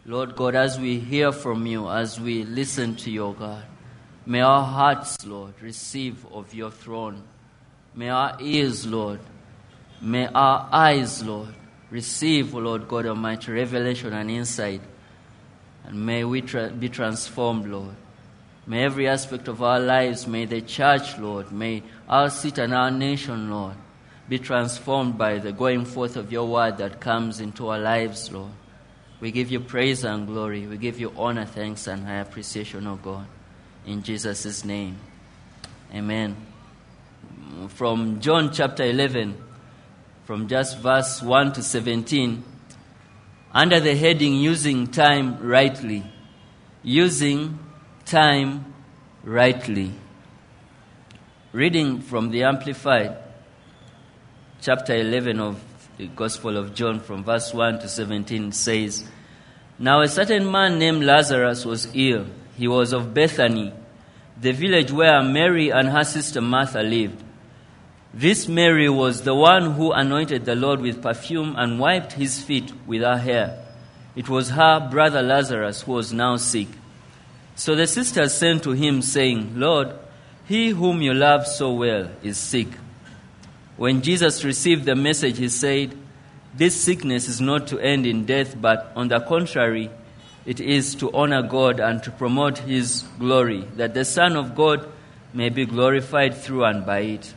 Lord God, as we hear from you, as we listen to you, God, may our hearts, Lord, receive of your throne. May our ears, Lord, may our eyes, Lord, receive, Lord God Almighty, revelation and insight. And may we be transformed, Lord. May every aspect of our lives, may the church, Lord, may our city and our nation, Lord, be transformed by the going forth of your word that comes into our lives, Lord. We give you praise and glory. We give you honor, thanks, and high appreciation, O God. In Jesus' name. Amen. From John chapter 11, from just verse 1 to 17, under the heading, Using Time Rightly. Using time rightly. Reading from the Amplified, chapter 11 of the Gospel of John, from verse 1 to 17, says, Now a certain man named Lazarus was ill. He was of Bethany, the village where Mary and her sister Martha lived. This Mary was the one who anointed the Lord with perfume and wiped his feet with her hair. It was her brother Lazarus who was now sick. So the sisters sent to him, saying, Lord, he whom you love so well is sick. When Jesus received the message, he said, This sickness is not to end in death, but on the contrary, it is to honor God and to promote his glory, that the Son of God may be glorified through and by it.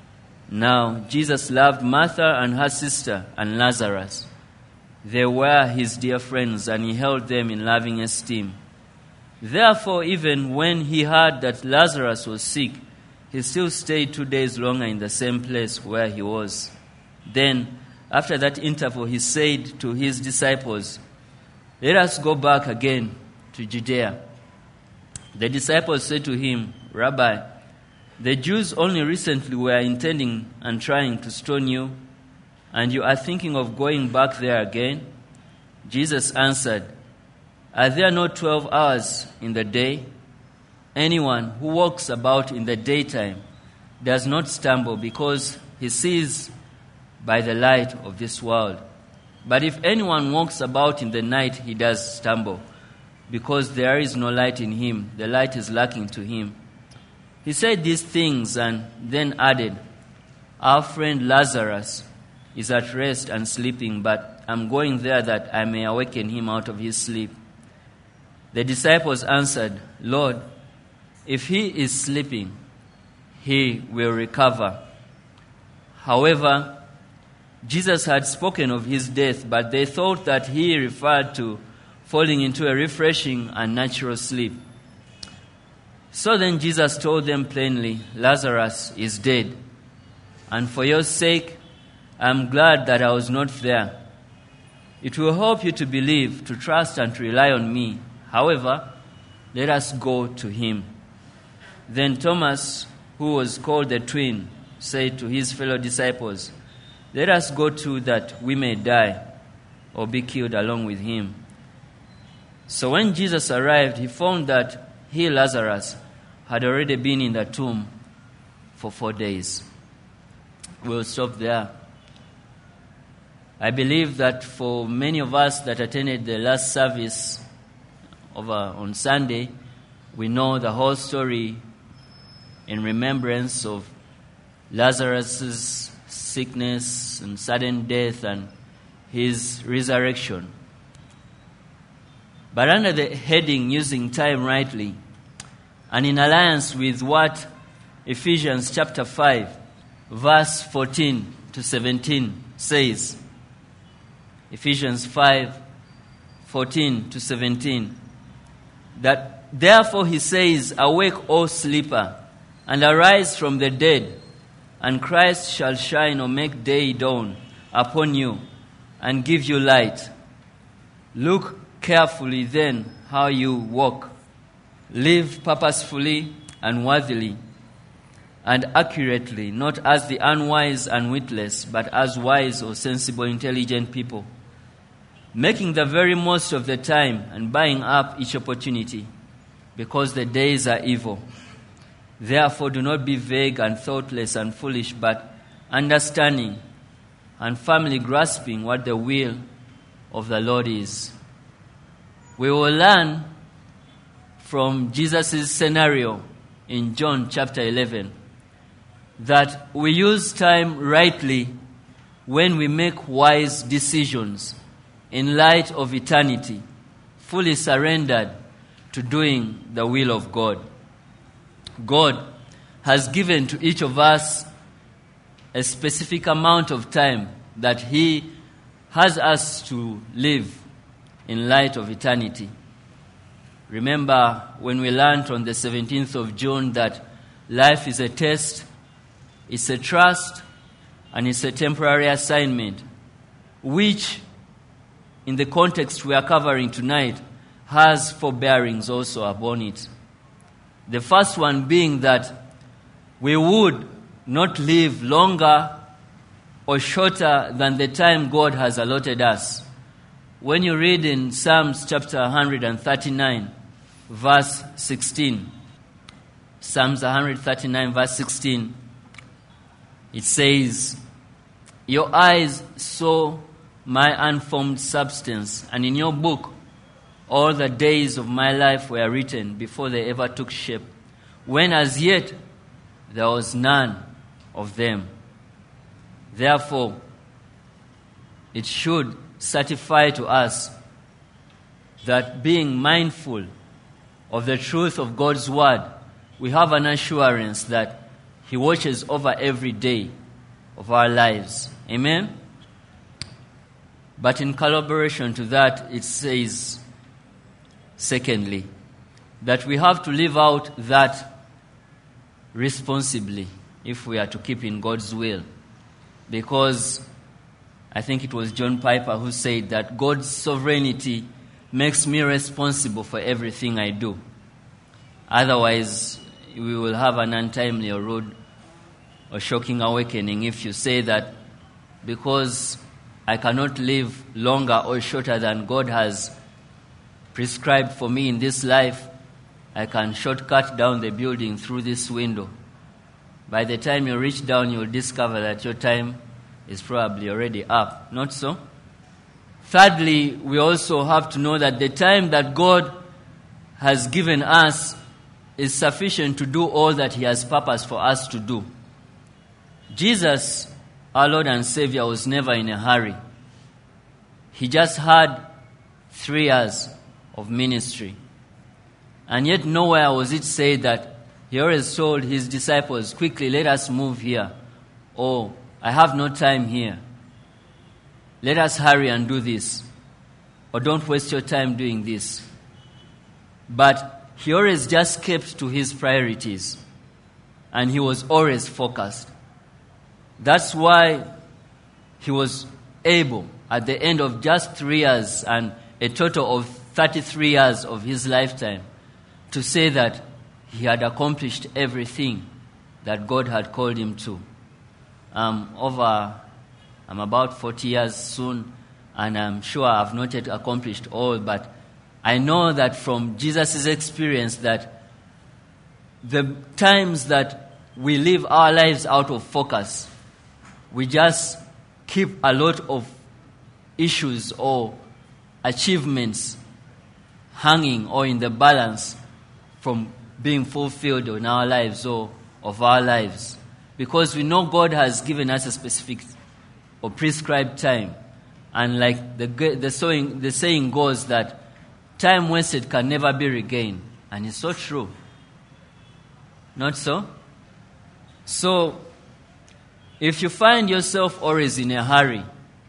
Now Jesus loved Martha and her sister and Lazarus. They were his dear friends, and he held them in loving esteem. Therefore, even when he heard that Lazarus was sick, he still stayed 2 days longer in the same place where he was. Then, after that interval, he said to his disciples, Let us go back again to Judea. The disciples said to him, Rabbi, the Jews only recently were intending and trying to stone you, and you are thinking of going back there again? Jesus answered, Are there not 12 hours in the day? Anyone who walks about in the daytime does not stumble because he sees by the light of this world. But if anyone walks about in the night, he does stumble because there is no light in him. The light is lacking to him. He said these things and then added, Our friend Lazarus is at rest and sleeping, but I'm going there that I may awaken him out of his sleep. The disciples answered, Lord, if he is sleeping, he will recover. However, Jesus had spoken of his death, but they thought that he referred to falling into a refreshing and natural sleep. So then Jesus told them plainly, Lazarus is dead, and for your sake I am glad that I was not there. It will help you to believe, to trust, and to rely on me. However, let us go to him. Then Thomas, who was called the twin, said to his fellow disciples, Let us go too, that we may die or be killed along with him. So when Jesus arrived, he found that he, Lazarus, had already been in the tomb for 4 days. We'll stop there. I believe that for many of us that attended the last service on Sunday, we know the whole story in remembrance of Lazarus' sickness and sudden death and his resurrection. But under the heading, Using Time Rightly, and in alliance with what Ephesians chapter 5, verse 14 to 17 says, Ephesians 5, 14 to 17, that therefore he says, Awake, O sleeper, and arise from the dead, and Christ shall shine or make day dawn upon you, and give you light. Look carefully then how you walk. Live purposefully and worthily and accurately, not as the unwise and witless, but as wise or sensible, intelligent people, making the very most of the time and buying up each opportunity, because the days are evil. Therefore do not be vague and thoughtless and foolish, but understanding and firmly grasping what the will of the Lord is. we will learn from Jesus' scenario in John chapter 11 that we use time rightly when we make wise decisions in light of eternity, fully surrendered to doing the will of God. God has given to each of us a specific amount of time that He has us to live in light of eternity. Remember when we learned on the 17th of June that life is a test, it's a trust, and it's a temporary assignment, which, in the context we are covering tonight, has forbearings also upon it. The first one being that we would not live longer or shorter than the time God has allotted us. When you read in Psalms chapter 139, verse 16, Psalms 139, verse 16, it says, "Your eyes saw my unformed substance, and in your book all the days of my life were written before they ever took shape, when as yet there was none of them." Therefore, it should certify to us that being mindful of the truth of God's word, we have an assurance that He watches over every day of our lives. Amen? But in collaboration to that, it says, secondly, that we have to live out that responsibly if we are to keep in God's will. Because I think it was John Piper who said that God's sovereignty makes me responsible for everything I do. Otherwise, we will have an untimely or rude or shocking awakening if you say that because I cannot live longer or shorter than God has prescribed for me in this life, I can shortcut down the building through this window. By the time you reach down, you'll discover that your time is probably already up. Not so? Thirdly, we also have to know that the time that God has given us is sufficient to do all that He has purposed for us to do. Jesus, our Lord and Savior, was never in a hurry. He just had 3 years of ministry. And yet nowhere was it said that He always told His disciples, quickly, let us move here. Or, I have no time here. Let us hurry and do this. Or don't waste your time doing this. But He always just kept to His priorities. And He was always focused. That's why He was able, at the end of just 3 years and a total of 33 years of His lifetime, to say that He had accomplished everything that God had called Him to. I'm about 40 years soon, and I'm sure I've not yet accomplished all, but I know that from Jesus' experience that the times that we live our lives out of focus, we just keep a lot of issues or achievements hanging or in the balance from being fulfilled in our lives or of our lives. Because we know God has given us a specific or prescribed time. And like the saying goes that time wasted can never be regained. And it's so true. Not so? So, if you find yourself always in a hurry,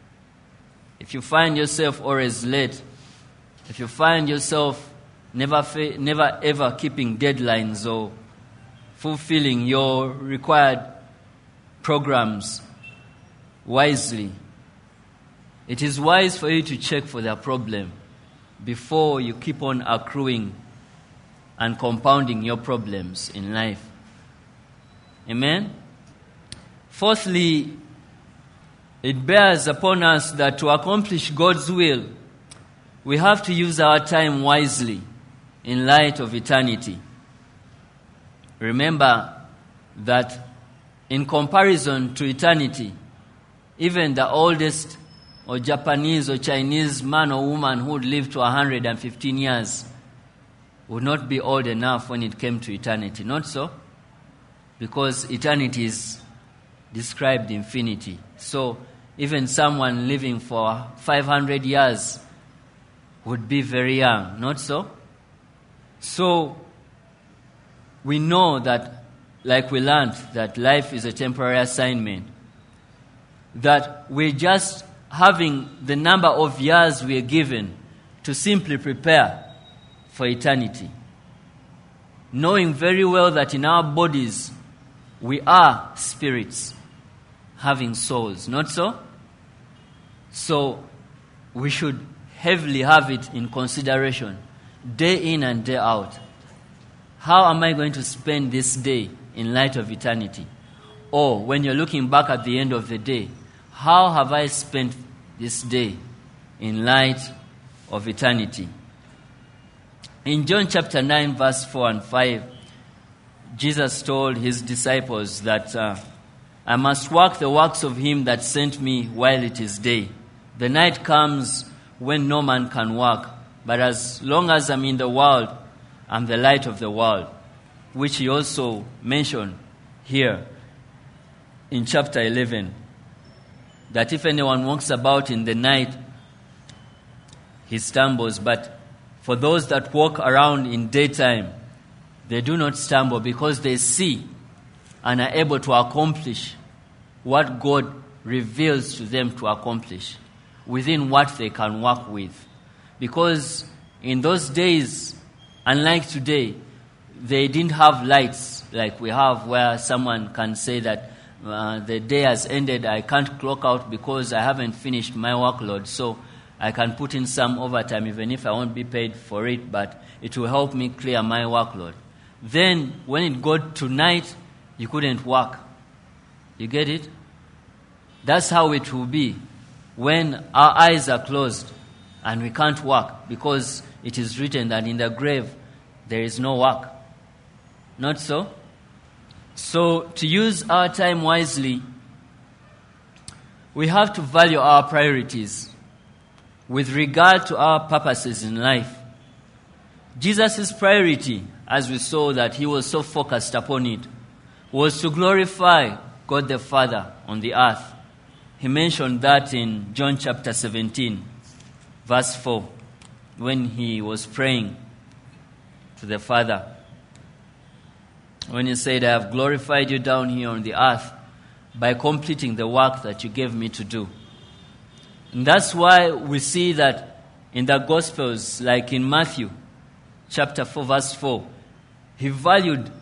if you find yourself always late, if you find yourself never ever keeping deadlines or fulfilling your required programs wisely, it is wise for you to check for the problem before you keep on accruing and compounding your problems in life. Amen? Fourthly, it bears upon us that to accomplish God's will, we have to use our time wisely in light of eternity. Remember that in comparison to eternity, even the oldest or Japanese or Chinese man or woman who would live to 115 years would not be old enough when it came to eternity. Not so? Because eternity is described infinity. So even someone living for 500 years would be very young. Not so? So we know that, like we learned, that life is a temporary assignment. That we're just having the number of years we are given to simply prepare for eternity. Knowing very well that in our bodies we are spirits having souls. Not so? So we should heavily have it in consideration, day in and day out. How am I going to spend this day in light of eternity? Or when you're looking back at the end of the day, how have I spent this day in light of eternity? In John chapter 9, verse 4 and 5, Jesus told his disciples that I must work the works of him that sent me while it is day. The night comes when no man can work, but as long as I'm in the world, I'm the light of the world, which he also mentioned here in chapter 11, that if anyone walks about in the night, he stumbles, but for those that walk around in daytime, they do not stumble because they see and are able to accomplish what God reveals to them to accomplish within what they can work with. Because in those days, unlike today, they didn't have lights like we have, where someone can say that the day has ended, I can't clock out because I haven't finished my workload, so I can put in some overtime even if I won't be paid for it, but it will help me clear my workload. Then when it got to night, you couldn't work. You get it? That's how it will be when our eyes are closed and we can't work, because it is written that in the grave there is no work. Not so? So to use our time wisely, we have to value our priorities with regard to our purposes in life. Jesus' priority, as we saw that he was so focused upon it, was to glorify God the Father on the earth. He mentioned that in John chapter 17, verse 4, when he was praying to the Father. When he said, I have glorified you down here on the earth by completing the work that you gave me to do. And that's why we see that in the Gospels, like in Matthew chapter 4, verse 4, he valued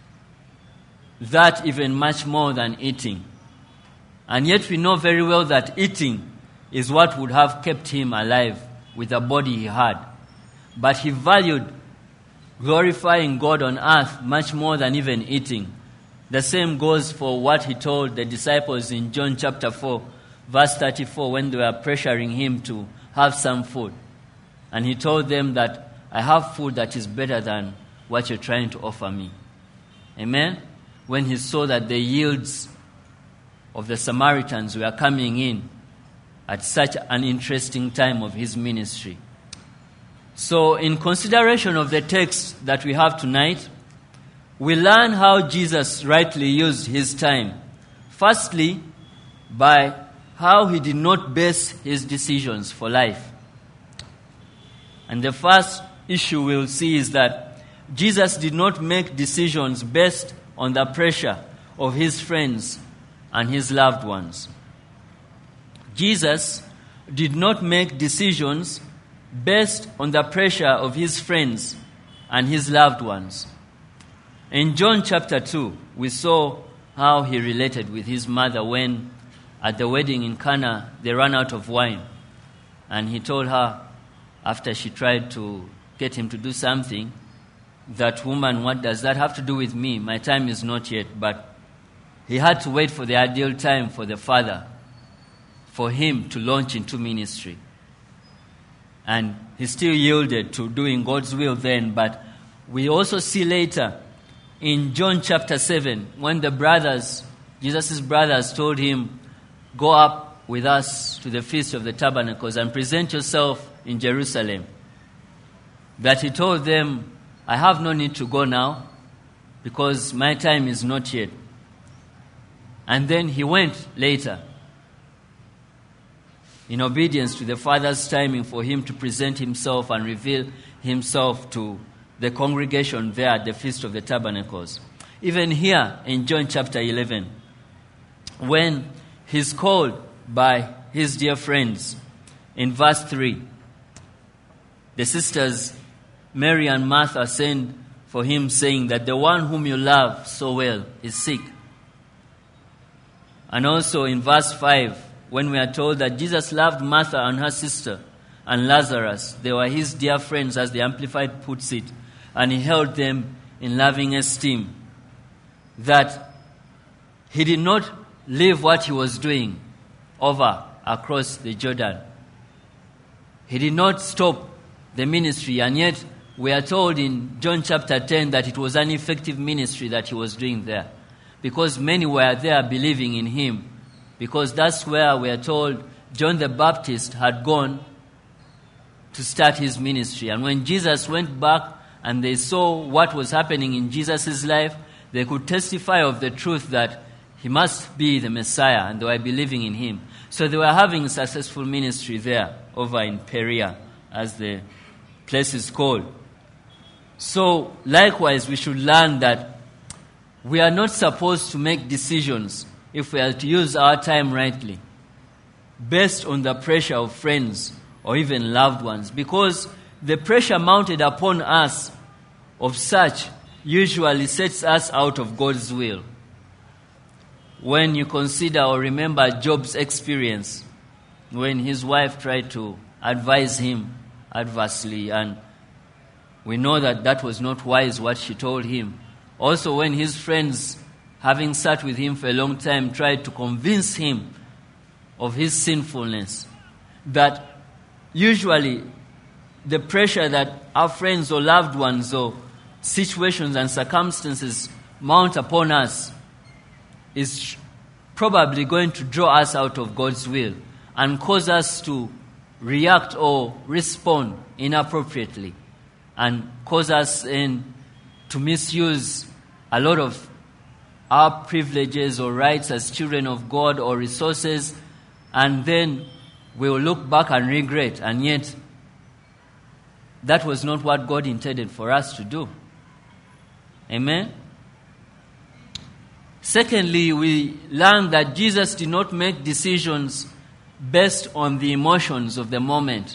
that even much more than eating. And yet we know very well that eating is what would have kept him alive with the body he had. But he valued glorifying God on earth much more than even eating. The same goes for what he told the disciples in John chapter 4, verse 34, when they were pressuring him to have some food. And he told them that I have food that is better than what you're trying to offer me. Amen? When he saw that the yields of the Samaritans were coming in at such an interesting time of his ministry. So in consideration of the text that we have tonight, we learn how Jesus rightly used his time. Firstly, by how he did not base his decisions for life. And the first issue we'll see is that Jesus did not make decisions based on the pressure of his friends and his loved ones. Jesus did not make decisions based on the pressure of his friends and his loved ones. In John chapter 2, we saw how he related with his mother when at the wedding in Cana they ran out of wine. And he told her, after she tried to get him to do something, that woman, what does that have to do with me? My time is not yet. But he had to wait for the ideal time for the Father, for him to launch into ministry. And he still yielded to doing God's will then. But we also see later in John chapter 7, when the brothers, Jesus' brothers told him, go up with us to the Feast of the Tabernacles and present yourself in Jerusalem. That he told them, I have no need to go now because my time is not yet. And then he went later in obedience to the Father's timing for him to present himself and reveal himself to the congregation there at the Feast of the Tabernacles. Even here in John chapter 11, when he's called by his dear friends, in verse 3, the sisters Mary and Martha send for him, saying that the one whom you love so well is sick. And also in verse 5, when we are told that Jesus loved Martha and her sister and Lazarus, they were his dear friends, as the Amplified puts it, and he held them in loving esteem. That he did not leave what he was doing over across the Jordan. He did not stop the ministry, and yet we are told in John chapter 10 that it was an effective ministry that he was doing there, because many were there believing in him, because that's where we are told John the Baptist had gone to start his ministry. And when Jesus went back and they saw what was happening in Jesus' life, they could testify of the truth that he must be the Messiah, and they were believing in him. So they were having a successful ministry there, over in Perea, as the place is called. So likewise, we should learn that we are not supposed to make decisions, if we are to use our time rightly, based on the pressure of friends or even loved ones, because the pressure mounted upon us of such usually sets us out of God's will. When you consider or remember Job's experience, when his wife tried to advise him adversely, and we know that that was not wise what she told him. Also, when his friends, having sat with him for a long time, tried to convince him of his sinfulness, that usually the pressure that our friends or loved ones or situations and circumstances mount upon us is probably going to draw us out of God's will and cause us to react or respond inappropriately, and cause us to misuse a lot of our privileges or rights as children of God or resources, and then we will look back and regret, and yet that was not what God intended for us to do. Amen? Secondly, we learn that Jesus did not make decisions based on the emotions of the moment,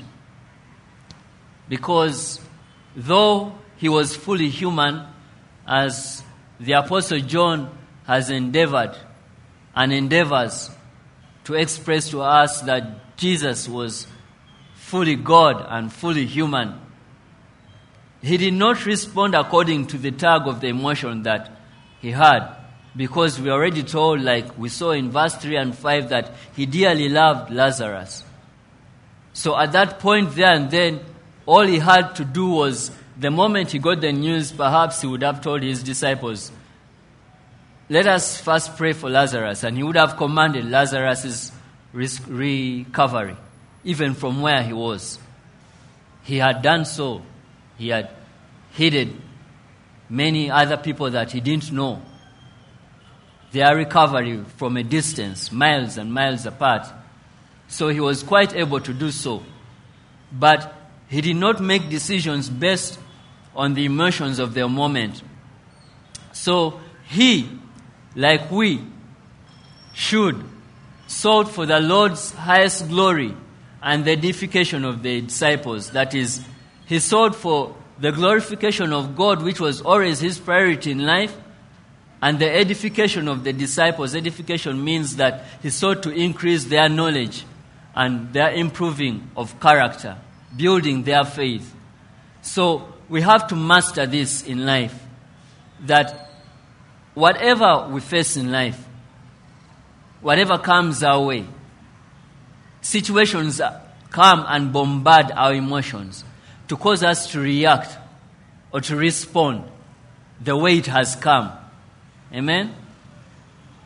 because though he was fully human, as the Apostle John has endeavored and endeavors to express to us that Jesus was fully God and fully human, he did not respond according to the tug of the emotion that he had, because we already told, like we saw in verse 3 and 5, that he dearly loved Lazarus. So at that point there and then, all he had to do was, the moment he got the news, perhaps he would have told his disciples, let us first pray for Lazarus. And he would have commanded Lazarus' recovery, even from where he was. He had done so. He had hidden many other people that he didn't know their recovery from a distance, miles and miles apart. So he was quite able to do so. But he did not make decisions based on the emotions of the moment. So he, like we, should sought for the Lord's highest glory and the edification of the disciples. That is, he sought for the glorification of God, which was always his priority in life, and the edification of the disciples. Edification means that he sought to increase their knowledge and their improving of character, building their faith. So we have to master this in life, that whatever we face in life, whatever comes our way, situations come and bombard our emotions to cause us to react or to respond the way it has come. Amen?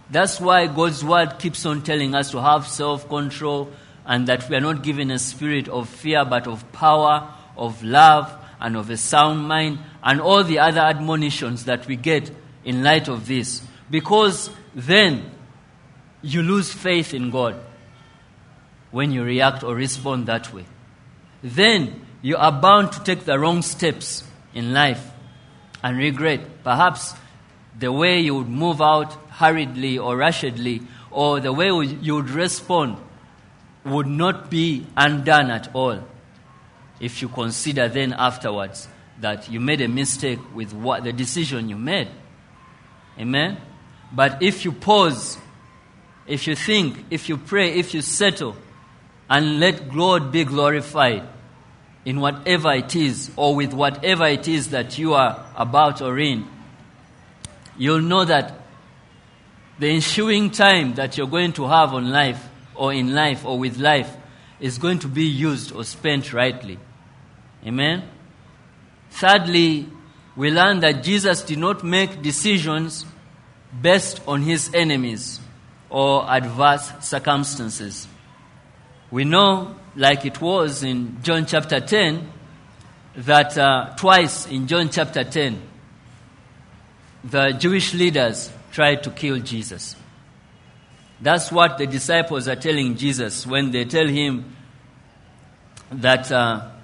That's why God's word keeps on telling us to have self-control, and that we are not given a spirit of fear, but of power, of love, and of a sound mind, and all the other admonitions that we get in light of this. Because then you lose faith in God when you react or respond that way. Then you are bound to take the wrong steps in life and regret. Perhaps the way you would move out hurriedly or rushedly, or the way you would respond would not be undone at all if you consider then afterwards that you made a mistake with what the decision you made. Amen? But if you pause, if you think, if you pray, if you settle, and let God be glorified in whatever it is, or with whatever it is that you are about or in, you'll know that the ensuing time that you're going to have on life, or in life, or with life, is going to be used or spent rightly. Amen? Thirdly, we learn that Jesus did not make decisions based on his enemies or adverse circumstances. We know, like it was in John chapter 10, that twice in John chapter 10, the Jewish leaders tried to kill Jesus. That's what the disciples are telling Jesus when they tell him that,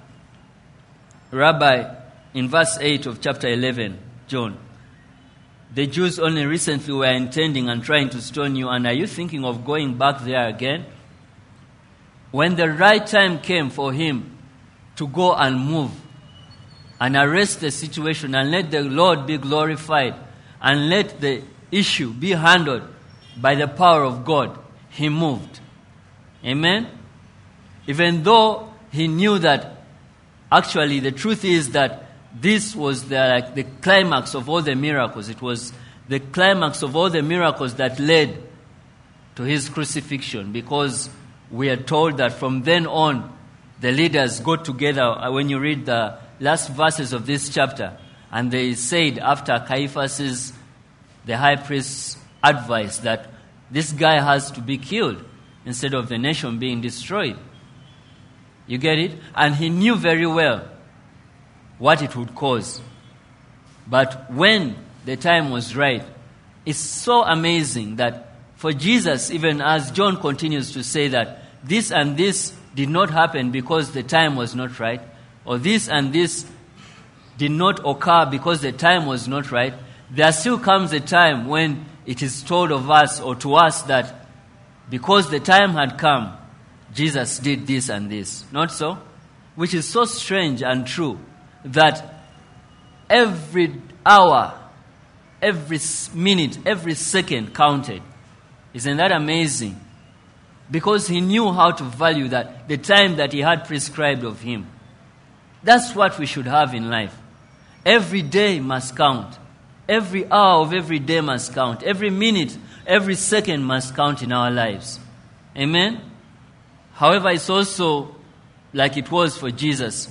Rabbi, in verse 8 of chapter 11, John, the Jews only recently were intending and trying to stone you, and are you thinking of going back there again? When the right time came for him to go and move and arrest the situation and let the Lord be glorified and let the issue be handled by the power of God, he moved. Amen? Even though he knew that actually the truth is that this was the climax of all the miracles. It was the climax of all the miracles that led to his crucifixion, because we are told that from then on, the leaders got together. When you read the last verses of this chapter, and they said after Caiaphas, the high priest's advice, that this guy has to be killed instead of the nation being destroyed. You get it? And he knew very well what it would cause. But when the time was right, it's so amazing that for Jesus, even as John continues to say that this and this did not happen because the time was not right, or this and this did not occur because the time was not right, there still comes a time when it is told of us or to us that because the time had come, Jesus did this and this. Not so? Which is so strange and true that every hour, every minute, every second counted. Isn't that amazing? Because he knew how to value that, the time that he had prescribed of him. That's what we should have in life. Every day must count. Every hour of every day must count. Every minute, every second must count in our lives. Amen? However, it's also, like it was for Jesus,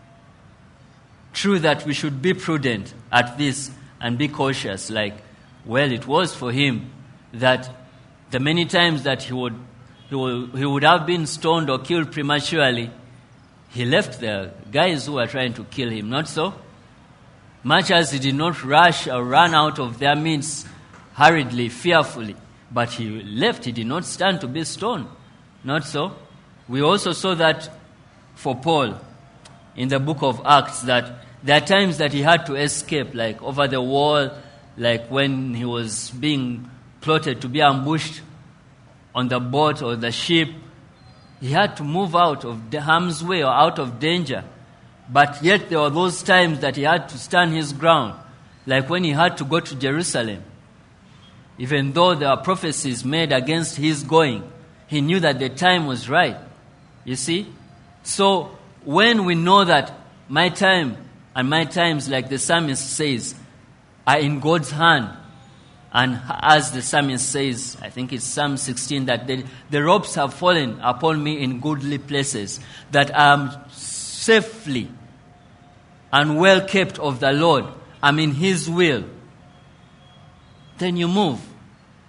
true that we should be prudent at this and be cautious, like, well, it was for him that the many times that he would have been stoned or killed prematurely, he left the guys who were trying to kill him. Not so? Much as he did not rush or run out of their midst hurriedly, fearfully, but he left, he did not stand to be stoned. Not so? We also saw that for Paul in the book of Acts, that there are times that he had to escape, like over the wall, like when he was being plotted to be ambushed on the boat or the ship. He had to move out of the harm's way or out of danger. But yet there were those times that he had to stand his ground, like when he had to go to Jerusalem. Even though there were prophecies made against his going, he knew that the time was right. You see? So when we know that my time and my times, like the psalmist says, are in God's hand, and as the psalmist says, I think it's Psalm 16, that the ropes have fallen upon me in goodly places, that I am safely and well kept of the Lord, I'm in his will, then you move.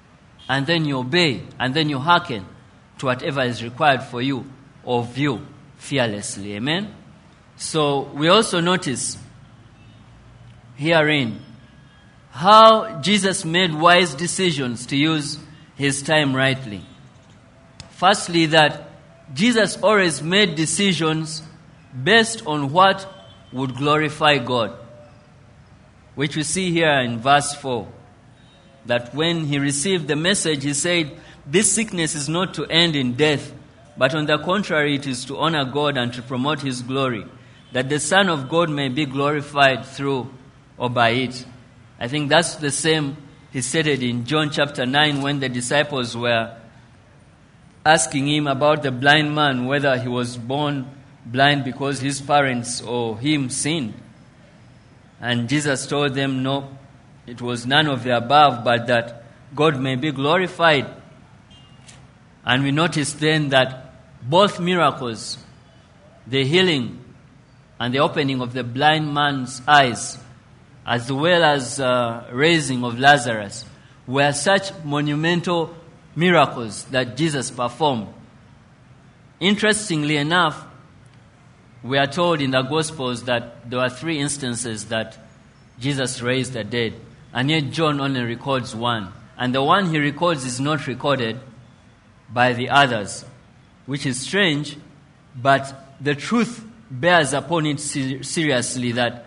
and then you obey, and then you hearken to whatever is required for you of you fearlessly. Amen? So we also notice herein how Jesus made wise decisions to use his time rightly. Firstly, that Jesus always made decisions based on what would glorify God, which we see here in verse 4, that when he received the message, he said, this sickness is not to end in death, but on the contrary, it is to honor God and to promote his glory, that the Son of God may be glorified through or by it. I think that's the same he stated in John chapter 9 when the disciples were asking him about the blind man, whether he was born blind because his parents or him sinned. And Jesus told them, no, it was none of the above, but that God may be glorified. And we noticed then that both miracles, the healing and the opening of the blind man's eyes, as well as raising of Lazarus, were such monumental miracles that Jesus performed. Interestingly enough, we are told in the Gospels that there were 3 instances that Jesus raised the dead, and yet John only records one. And the one he records is not recorded by the others, which is strange, but the truth bears upon it seriously that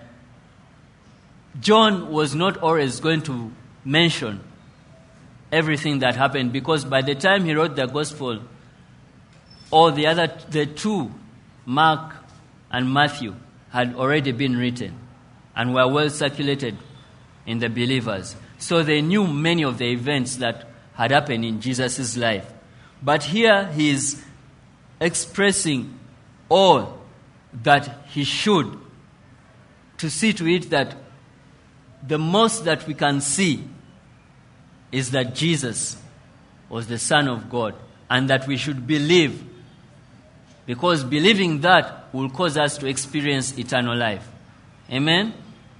John was not always going to mention everything that happened, because by the time he wrote the Gospel, all the 2, Mark and Matthew, had already been written and were well circulated in the believers. So they knew many of the events that had happened in Jesus' life. But here he is expressing all that he should, to see to it that the most that we can see is that Jesus was the Son of God, and that we should believe, because believing that will cause us to experience eternal life. Amen?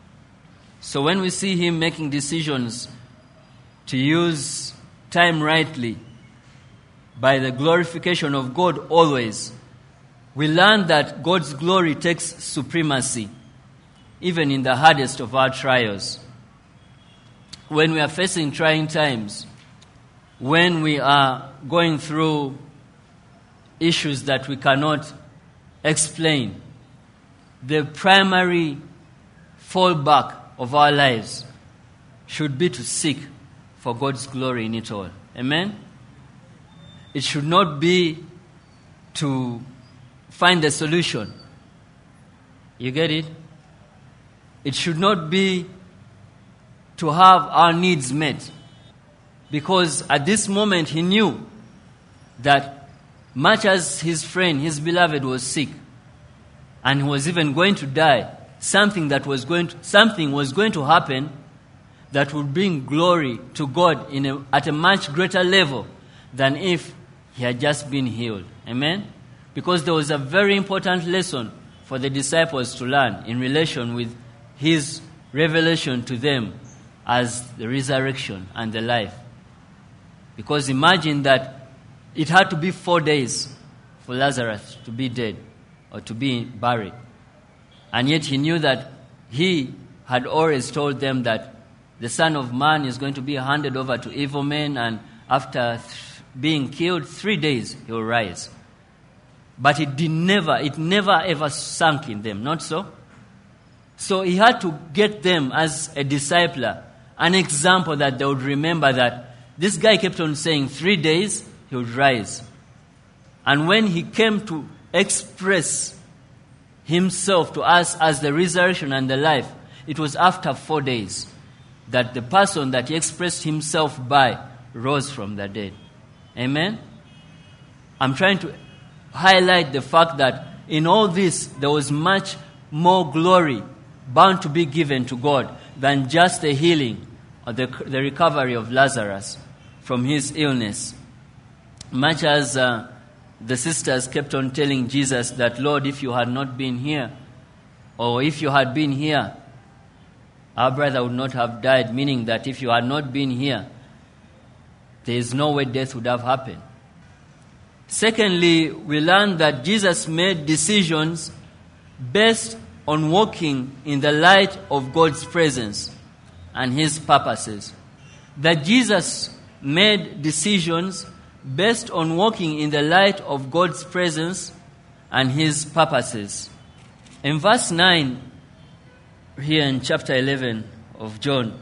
So when we see him making decisions to use time rightly by the glorification of God always, we learn that God's glory takes supremacy even in the hardest of our trials. When we are facing trying times, when we are going through issues that we cannot explain, the primary fallback of our lives should be to seek for God's glory in it all. Amen? It should not be to find a solution. You get it? It should not be to have our needs met. Because at this moment he knew that much as his friend, his beloved, was sick and he was even going to die, something was going to happen that would bring glory to God at a much greater level than if he had just been healed. Amen? Because there was a very important lesson for the disciples to learn in relation with his revelation to them as the resurrection and the life. Because imagine that it had to be 4 days for Lazarus to be dead or to be buried. And yet he knew that he had always told them that the Son of Man is going to be handed over to evil men, and after being killed 3 days he will rise. But it never ever sunk in them, not so? So he had to get them as a discipler, an example that they would remember that this guy kept on saying 3 days he would rise. And when he came to express himself to us as the resurrection and the life, it was after 4 days that the person that he expressed himself by rose from the dead. Amen? I'm trying to highlight the fact that in all this there was much more glory bound to be given to God than just the healing or the recovery of Lazarus from his illness. Much as the sisters kept on telling Jesus that, Lord, if you had not been here, or if you had been here, our brother would not have died, meaning that if you had not been here, there is no way death would have happened. Secondly, we learn that Jesus made decisions based on walking in the light of God's presence and His purposes. That Jesus made decisions based on walking in the light of God's presence and His purposes. In verse 9, here in chapter 11 of John,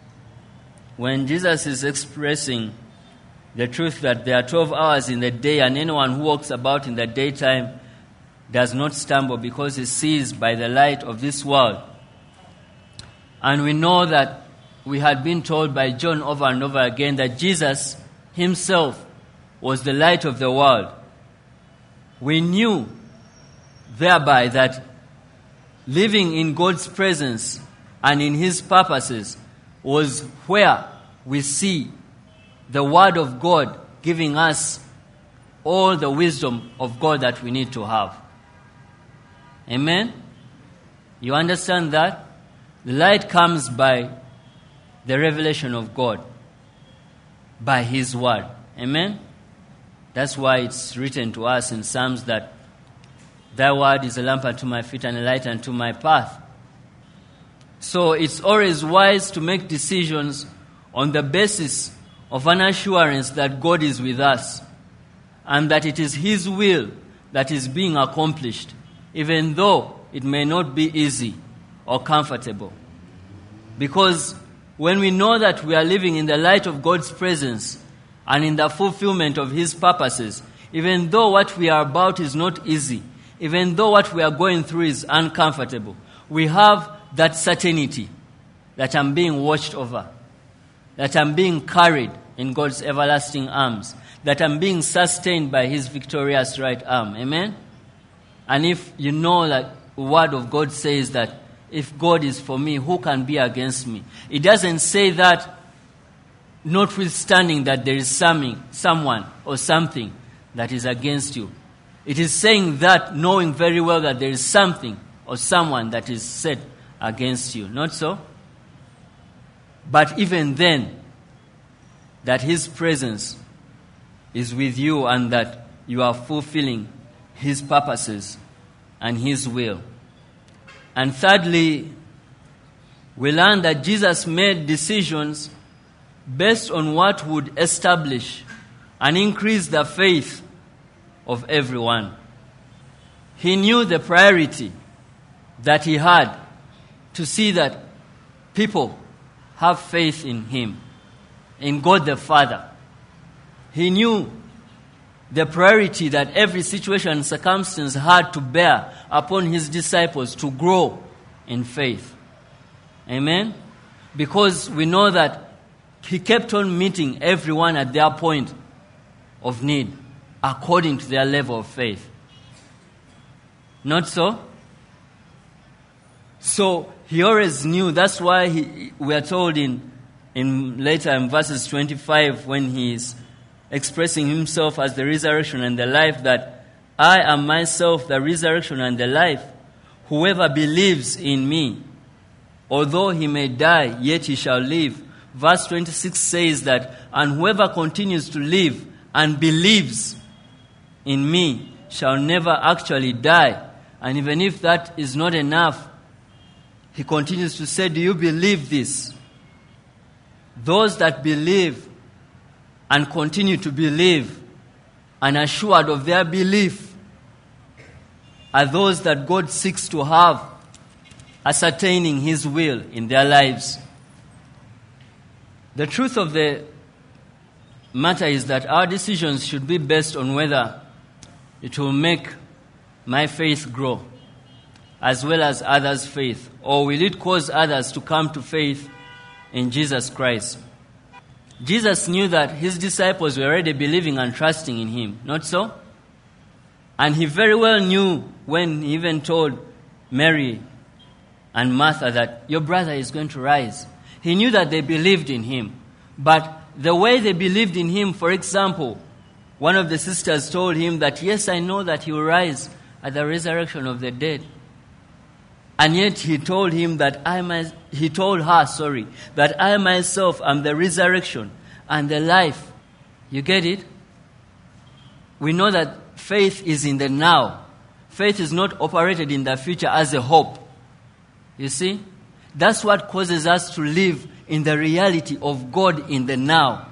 when Jesus is expressing the truth that there are 12 hours in the day, and anyone who walks about in the daytime does not stumble because he sees by the light of this world. And we know that we had been told by John over and over again that Jesus Himself was the light of the world. We knew thereby that living in God's presence and in His purposes was where we see the Word of God giving us all the wisdom of God that we need to have. Amen? You understand that? The light comes by the revelation of God, by His Word. Amen? That's why it's written to us in Psalms that Thy Word is a lamp unto my feet and a light unto my path. So it's always wise to make decisions on the basis of an assurance that God is with us and that it is His will that is being accomplished, even though it may not be easy or comfortable. Because when we know that we are living in the light of God's presence and in the fulfillment of His purposes, even though what we are about is not easy, even though what we are going through is uncomfortable, we have that certainty that I'm being watched over, that I'm being carried in God's everlasting arms, that I'm being sustained by His victorious right arm. Amen? And if you know that the Word of God says that if God is for me, who can be against me? It doesn't say that notwithstanding that there is someone or something that is against you. It is saying that knowing very well that there is something or someone that is set against you. Not so? But even then, that His presence is with you and that you are fulfilling His purposes and His will. And thirdly, we learn that Jesus made decisions based on what would establish and increase the faith of everyone. He knew the priority that He had to see that people have faith in Him, in God the Father. He knew the priority that every situation and circumstance had to bear upon His disciples to grow in faith. Amen? Because we know that He kept on meeting everyone at their point of need according to their level of faith. Not so? So He always knew. That's why we are told in later in verses 25 when He is expressing Himself as the resurrection and the life, that I am myself the resurrection and the life. Whoever believes in me, although he may die, yet he shall live. Verse 26 says that, and whoever continues to live and believes in me shall never actually die. And even if that is not enough, He continues to say, do you believe this? Those that believe and continue to believe and assured of their belief are those that God seeks to have ascertaining His will in their lives. The truth of the matter is that our decisions should be based on whether it will make my faith grow as well as others' faith, or will it cause others to come to faith in Jesus Christ. Jesus knew that His disciples were already believing and trusting in Him, not so? And He very well knew when He even told Mary and Martha that your brother is going to rise. He knew that they believed in Him. But the way they believed in Him, for example, one of the sisters told Him that, yes, I know that He will rise at the resurrection of the dead. And yet He told him that that I myself am the resurrection and the life. You get it? We know that faith is in the now. Faith is not operated in the future as a hope. You see? That's what causes us to live in the reality of God in the now.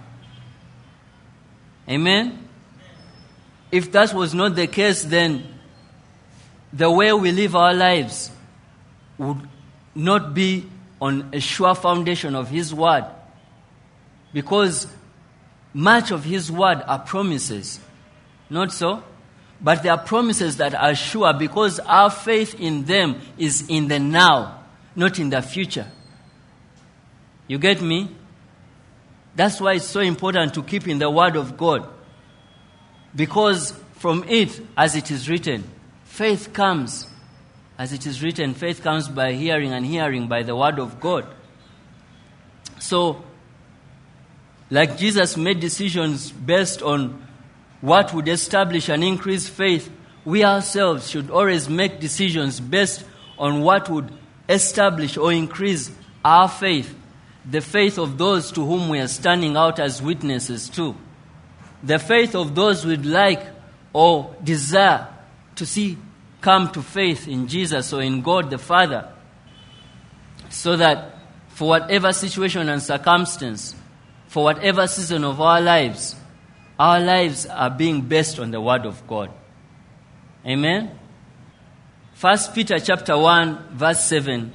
Amen? If that was not the case, then the way we live our lives would not be on a sure foundation of His Word. Because much of His Word are promises. Not so? But they are promises that are sure because our faith in them is in the now, not in the future. You get me? That's why it's so important to keep in the Word of God. Because from it, as it is written, faith comes. As it is written, faith comes by hearing, and hearing by the Word of God. So, like Jesus made decisions based on what would establish and increase faith, we ourselves should always make decisions based on what would establish or increase our faith, the faith of those to whom we are standing out as witnesses to, the faith of those we'd like or desire to see come to faith in Jesus or in God the Father, so that for whatever situation and circumstance, for whatever season of our lives are being based on the Word of God. Amen? 1 Peter chapter 1, verse 7.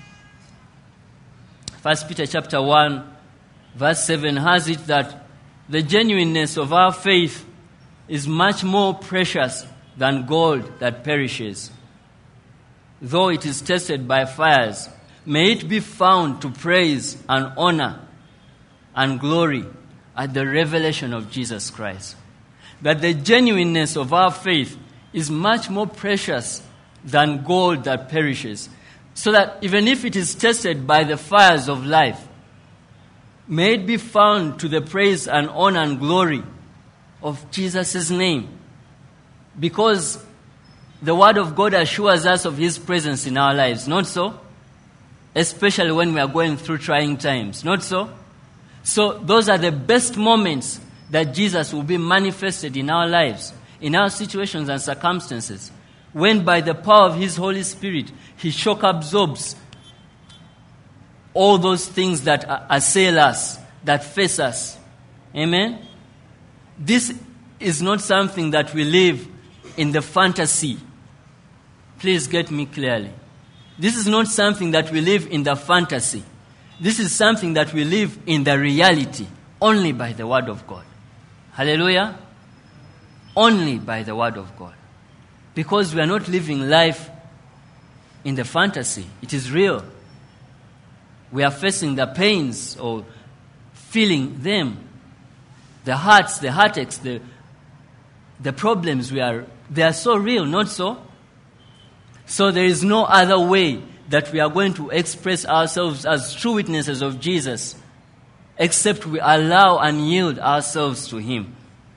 1 Peter chapter 1, verse 7 has it that the genuineness of our faith is much more precious than gold that perishes, though it is tested by fires. May it be found to praise and honor and glory at the revelation of Jesus Christ. That the genuineness of our faith is much more precious than gold that perishes. So that even if it is tested by the fires of life, may it be found to the praise and honor and glory of Jesus' name. Because the Word of God assures us of His presence in our lives, not so? Especially when we are going through trying times, not so? So those are the best moments that Jesus will be manifested in our lives, in our situations and circumstances, when by the power of His Holy Spirit, He shock absorbs all those things that assail us, that face us. Amen? This is not something that we live in the fantasy. Please get me clearly. This is not something that we live in the fantasy. This is something that we live in the reality, only by the Word of God. Hallelujah? Only by the Word of God. Because we are not living life in the fantasy. It is real. We are facing the pains or feeling them. The hearts, the heartaches, the problems they are so real, not so? So there is no other way that we are going to express ourselves as true witnesses of Jesus, except we allow and yield ourselves to Him.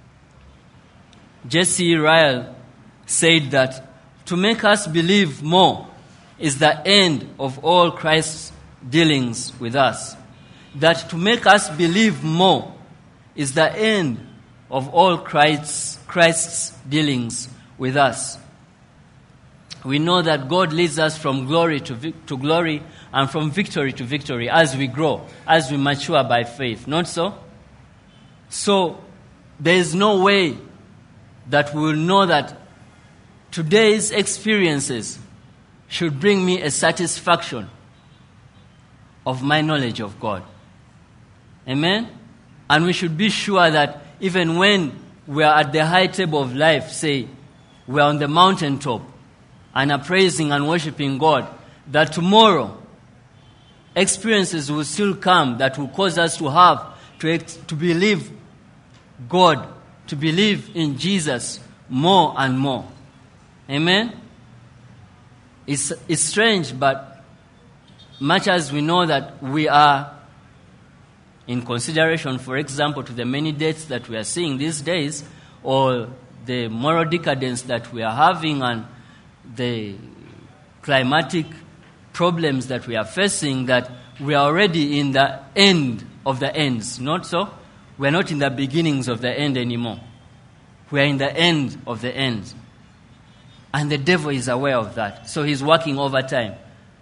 J.C. Ryle said that to make us believe more is the end of all Christ's dealings with us. That to make us believe more is the end of all Christ's dealings with us. We know that God leads us from glory to glory and from victory to victory as we grow, as we mature by faith. Not so? So, there is no way that we will know that today's experiences should bring me a satisfaction of my knowledge of God. Amen? And we should be sure that even when we are at the high table of life, say, we are on the mountaintop, and are praising and worshiping God, that tomorrow experiences will still come that will cause us to believe God, to believe in Jesus more and more. Amen? It's strange, but much as we know that we are, in consideration, for example, to the many deaths that we are seeing these days, or the moral decadence that we are having, and the climatic problems that we are facing, that we are already in the end of the ends, not so? We're not in the beginnings of the end anymore. We're in the end of the end. And the devil is aware of that. So he's working overtime.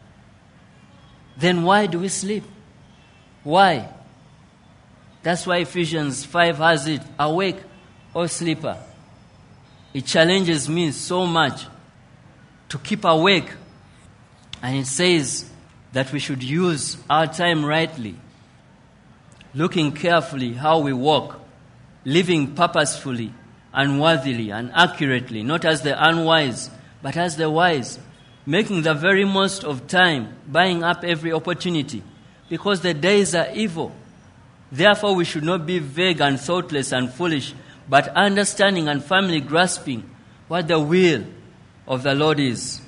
Then why do we sleep? Why? That's why Ephesians 5 has it, awake, O sleeper. It challenges me so much to keep awake. And it says that we should use our time rightly, looking carefully how we walk, living purposefully and worthily and accurately, not as the unwise, but as the wise, making the very most of time, buying up every opportunity, because the days are evil. Therefore, we should not be vague and thoughtless and foolish, but understanding and firmly grasping what the will of the Lord is.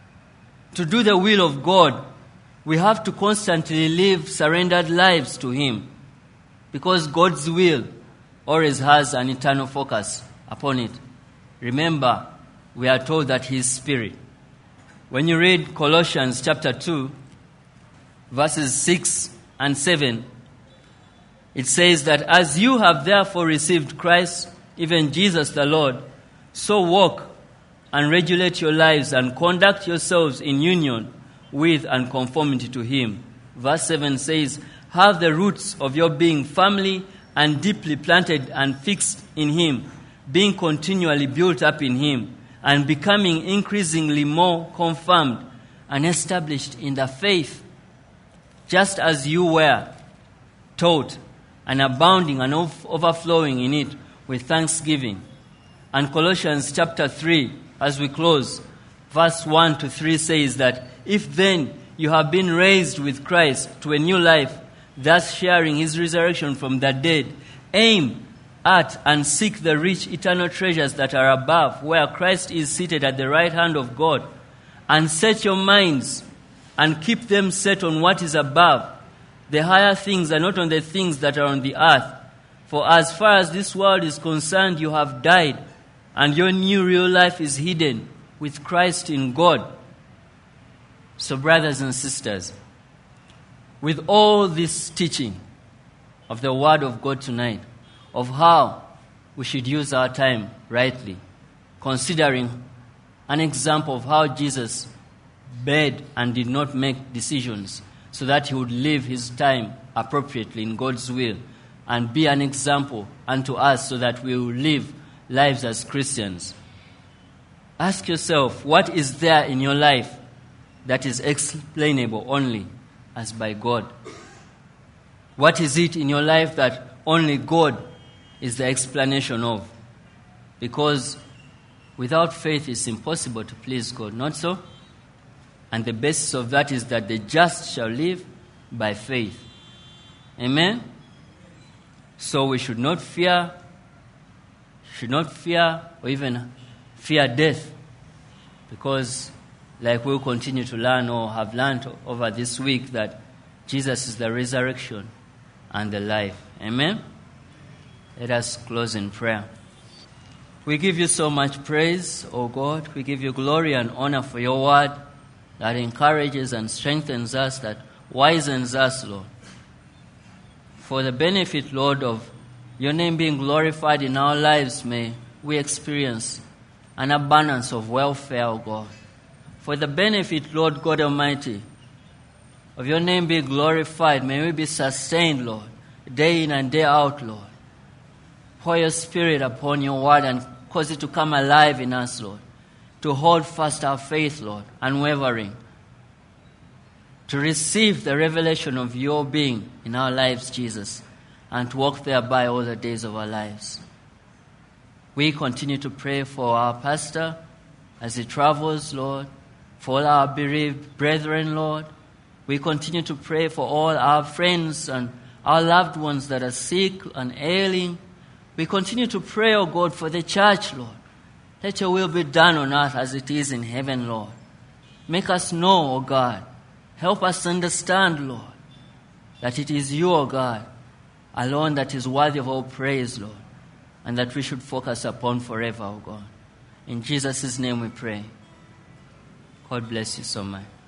To do the will of God, we have to constantly live surrendered lives to Him, because God's will always has an eternal focus upon it. Remember, we are told that He is Spirit. When you read Colossians chapter 2, verses 6 and 7, it says that as you have therefore received Christ, even Jesus the Lord, so walk and regulate your lives and conduct yourselves in union with and conformity to Him. Verse 7 says, have the roots of your being firmly and deeply planted and fixed in Him, being continually built up in Him, and becoming increasingly more confirmed and established in the faith, just as you were taught, and abounding and overflowing in it with thanksgiving. And Colossians chapter 3, as we close, verse 1 to 3 says that, if then you have been raised with Christ to a new life, thus sharing His resurrection from the dead, aim at and seek the rich eternal treasures that are above, where Christ is seated at the right hand of God. And set your minds and keep them set on what is above, the higher things, and not on the things that are on the earth. For as far as this world is concerned, you have died, and your new real life is hidden with Christ in God. So, brothers and sisters, with all this teaching of the Word of God tonight, of how we should use our time rightly, considering an example of how Jesus begged and did not make decisions so that He would live His time appropriately in God's will and be an example unto us so that we will live lives as Christians. Ask yourself, what is there in your life that is explainable only as by God? What is it in your life that only God is the explanation of? Because without faith it's impossible to please God, not so? And the basis of that is that the just shall live by faith. Amen? So we should not fear or even fear death, because like we'll continue to learn or have learned over this week, that Jesus is the resurrection and the life. Amen? Let us close in prayer. We give you so much praise, O God. We give you glory and honor for your word that encourages and strengthens us, that wisens us, Lord. For the benefit, Lord, of your name being glorified in our lives, may we experience an abundance of welfare, O God. For the benefit, Lord God Almighty, of your name being glorified, may we be sustained, Lord, day in and day out, Lord. Pour your Spirit upon your word and cause it to come alive in us, Lord. To hold fast our faith, Lord, unwavering. To receive the revelation of your being in our lives, Jesus, and to walk thereby all the days of our lives. We continue to pray for our pastor as he travels, Lord, for all our bereaved brethren, Lord. We continue to pray for all our friends and our loved ones that are sick and ailing. We continue to pray, O God, for the church, Lord. Let your will be done on earth as it is in heaven, Lord. Make us know, O God. Help us understand, Lord, that it is you, O God, alone that is worthy of all praise, Lord, and that we should focus upon forever, O God. In Jesus' name we pray. God bless you so much.